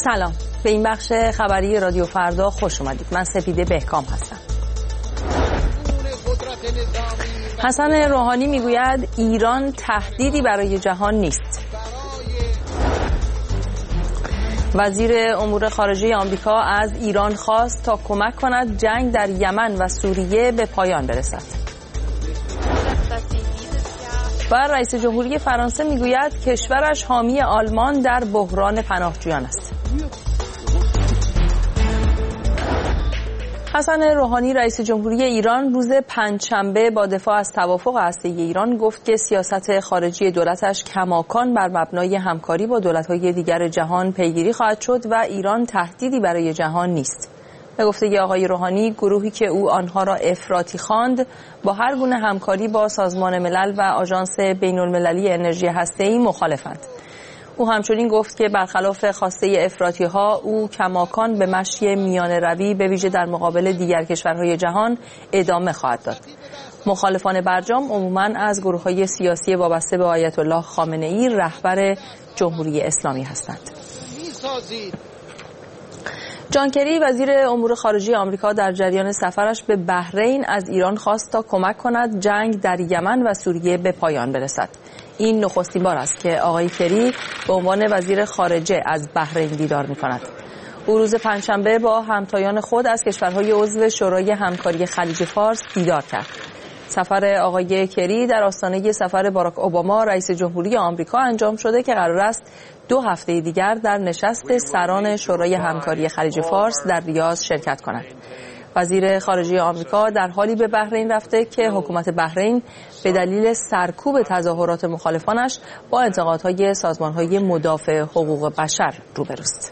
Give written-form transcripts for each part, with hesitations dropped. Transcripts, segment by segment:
سلام، به این بخش خبری رادیو فردا خوش اومدید. من سپیده بهکام هستم. حسن روحانی میگوید ایران تهدیدی برای جهان نیست. وزیر امور خارجه آمریکا از ایران خواست تا کمک کند جنگ در یمن و سوریه به پایان برسد. و رئیس جمهوری فرانسه میگوید کشورش حامی آلمان در بحران پناهجویان است. حسن روحانی رئیس جمهوری ایران روز پنجشنبه با دفاع از توافق هسته‌ای ایران گفت که سیاست خارجی دولتش کماکان بر مبنای همکاری با دولت‌های دیگر جهان پیگیری خواهد شد و ایران تهدیدی برای جهان نیست. به گفته آقای روحانی، گروهی که او آنها را افراطی خواند با هر گونه همکاری با سازمان ملل و آژانس بین‌المللی انرژی هسته‌ای مخالفند. او همچنین گفت که برخلاف خواسته افراطی‌ها او کماکان به مشی میانه روی به ویژه در مقابل دیگر کشورهای جهان ادامه خواهد داد. مخالفان برجام عموماً از گروه‌های سیاسی وابسته به آیت الله خامنه‌ای رهبر جمهوری اسلامی هستند. جان کری وزیر امور خارجه آمریکا در جریان سفرش به بحرین از ایران خواست تا کمک کند جنگ در یمن و سوریه به پایان برسد. این نخستین بار است که آقای کری به عنوان وزیر خارجه از بحرین دیدار می‌کند. او روز پنجشنبه با همتایان خود از کشورهای عضو شورای همکاری خلیج فارس دیدار کرد. سفر آقای کری در آستانه سفر باراک اوباما رئیس جمهوری آمریکا انجام شده که قرار است 2 هفته دیگر در نشست سران شورای همکاری خلیج فارس در ریاض شرکت کند. وزیر خارجه آمریکا در حالی به بحرین رفته که حکومت بحرین به دلیل سرکوب تظاهرات مخالفانش با انتقادهای سازمانهای مدافع حقوق بشر روبروست.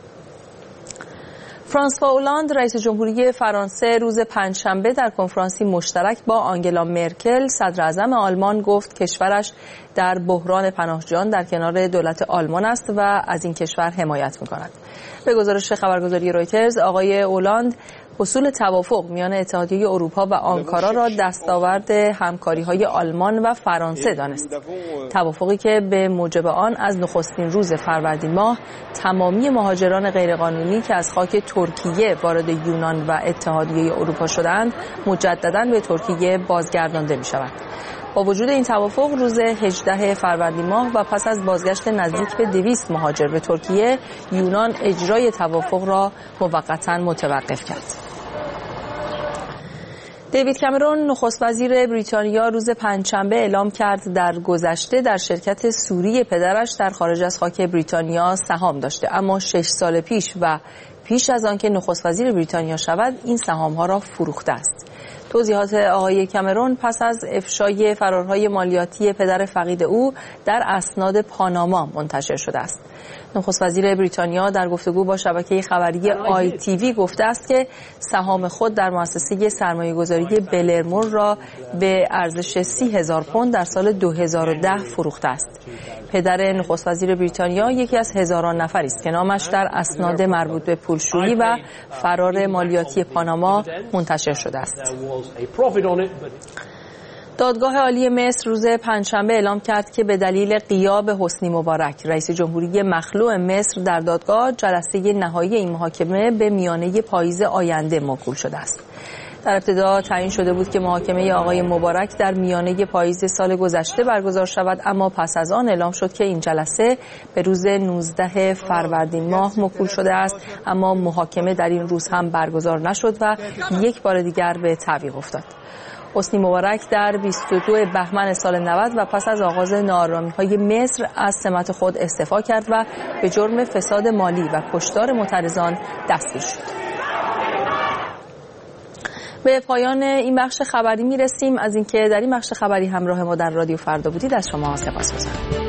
فرانسوا اولاند رئیس جمهوری فرانسه روز پنجشنبه در کنفرانسی مشترک با آنگلا مرکل صدر اعظم آلمان گفت کشورش در بحران پناهجویان در کنار دولت آلمان است و از این کشور حمایت می‌کند. به گزارش خبرگزاری رویترز آقای اولاند حصول توافق میان اتحادیه اروپا و آنکارا را دستاورد همکاری‌های آلمان و فرانسه دانست. توافقی که به موجب آن از نخستین روز فروردین ماه تمامی مهاجران غیرقانونی که از خاک ترکیه وارد یونان و اتحادیه اروپا شدند مجدداً به ترکیه بازگردانده می‌شود. با وجود این توافق روز 18 فروردین ماه و پس از بازگشت نزدیک به 200 مهاجر به ترکیه، یونان اجرای توافق را موقتاً متوقف کرد. دیوید کامرون نخست وزیر بریتانیا روز پنجشنبه اعلام کرد در گذشته در شرکت سوری پدرش در خارج از خاک بریتانیا سهام داشته، اما 6 سال پیش از آنکه نخست وزیر بریتانیا شود این سهام‌ها را فروخته است. توضیحات آقای کامرون پس از افشای فرارهای مالیاتی پدر فقید او در اسناد پاناما منتشر شده است. نخست وزیر بریتانیا در گفتگو با شبکه خبری ITV گفته است که سهام خود در مؤسسه سرمایه‌گذاری بلرمور را به ارزش 30,000 پوند در سال 2010 فروخته است. پدر نخست وزیر بریتانیا یکی از هزاران نفری است که نامش در اسناد مربوط به پولشویی و فرار مالیاتی پاناما منتشر شده است. دادگاه عالی مصر روز پنجشنبه اعلام کرد که به دلیل غیاب حسنی مبارک رئیس جمهوری مخلوع مصر در دادگاه جلسه نهایی این محاکمه به میانه پاییز آینده موکول شده است. در ابتدا تعیین شده بود که محاکمه آقای مبارک در میانه پاییز سال گذشته برگزار شود، اما پس از آن اعلام شد که این جلسه به روز 19 فروردین ماه موکول شده است، اما محاکمه در این روز هم برگزار نشد و یک بار دیگر به تعویق افتاد. حسنی مبارک در 22 بهمن سال 90 و پس از آغاز ناآرامی‌های مصر از سمت خود استعفا کرد و به جرم فساد مالی و کشتار معترضان دستگیر شد. به پایان این بخش خبری میرسیم. از اینکه در این بخش خبری همراه ما در رادیو فردا بودید از شما سپاسگزارم.